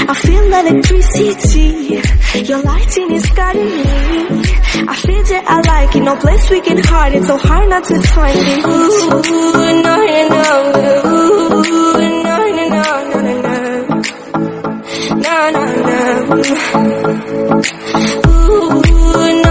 I feel electricity. Your lighting is guiding me. I feel that I like it. No place we can hide it. So hard not to find it. Ooh, no, no, ooh, no, no, no, no, no, no, no, no. Ooh, no.